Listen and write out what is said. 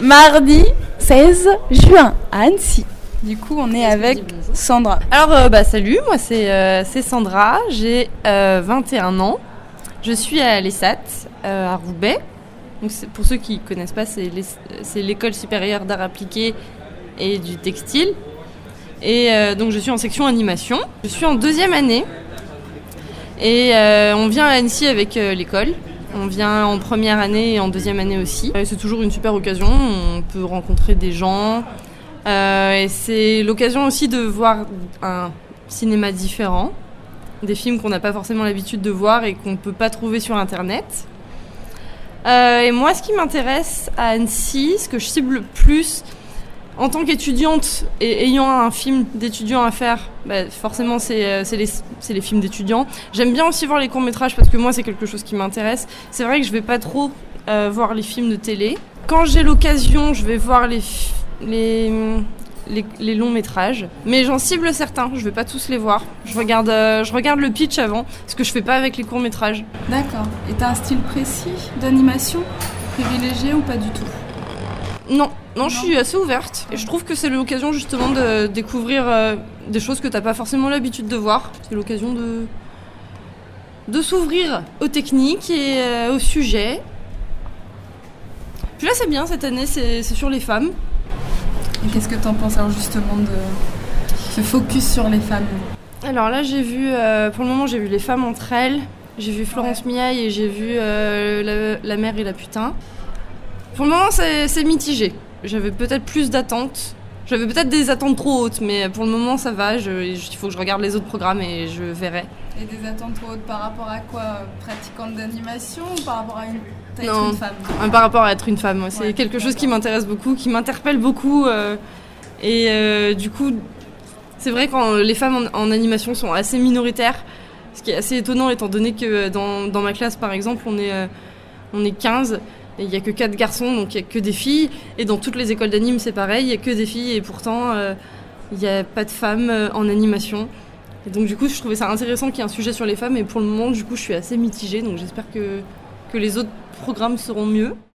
mardi 16 juin à Annecy. Du coup, on est avec Sandra. Alors, salut, moi c'est Sandra, j'ai 21 ans. Je suis à l'ESAT, à Roubaix. Donc, pour ceux qui ne connaissent pas, c'est l'école supérieure d'art appliqué et du textile. Et donc, je suis en section animation. Je suis en 2e année. Et on vient à Annecy avec l'école. On vient en 1re année et en 2e année aussi. C'est toujours une super occasion, on peut rencontrer des gens. Et c'est l'occasion aussi de voir un cinéma différent, des films qu'on n'a pas forcément l'habitude de voir et qu'on ne peut pas trouver sur Internet. Et moi, ce qui m'intéresse à Annecy, ce que je cible le plus en tant qu'étudiante et ayant un film d'étudiant à faire, forcément c'est les films d'étudiants. J'aime bien aussi voir les courts-métrages parce que moi c'est quelque chose qui m'intéresse. C'est vrai que je vais pas trop voir les films de télé. Quand j'ai l'occasion, je vais voir les longs-métrages, mais j'en cible certains, je vais pas tous les voir. Je regarde le pitch avant, ce que je fais pas avec les courts-métrages. D'accord. Et t'as un style précis d'animation privilégié ou pas du tout ? Non, je suis assez ouverte et je trouve que c'est l'occasion justement de découvrir des choses que t'as pas forcément l'habitude de voir. C'est l'occasion de s'ouvrir aux techniques et aux sujets. Puis là c'est bien, cette année c'est sur les femmes. Et qu'est-ce que t'en penses alors justement de ce focus sur les femmes ? Alors là j'ai vu, pour le moment j'ai vu Les femmes entre elles, j'ai vu Florence Miaille et j'ai vu La mère et la putain. Pour le moment, c'est mitigé. J'avais peut-être plus d'attentes. J'avais peut-être des attentes trop hautes, mais pour le moment, ça va. Il faut que je regarde les autres programmes et je verrai. Et des attentes trop hautes par rapport à quoi ? Pratiquante d'animation ou par rapport à être une femme ? Par rapport à être une femme. C'est quelque chose qui m'intéresse beaucoup, qui m'interpelle beaucoup. Du coup, c'est vrai quand les femmes en animation sont assez minoritaires, ce qui est assez étonnant étant donné que dans ma classe, par exemple, on est 15. Il n'y a que 4 garçons, donc il n'y a que des filles. Et dans toutes les écoles d'anime, c'est pareil, il n'y a que des filles. Et pourtant, il n'y a pas de femmes en animation. Et donc du coup, je trouvais ça intéressant qu'il y ait un sujet sur les femmes. Et pour le moment, du coup, je suis assez mitigée. Donc j'espère que les autres programmes seront mieux.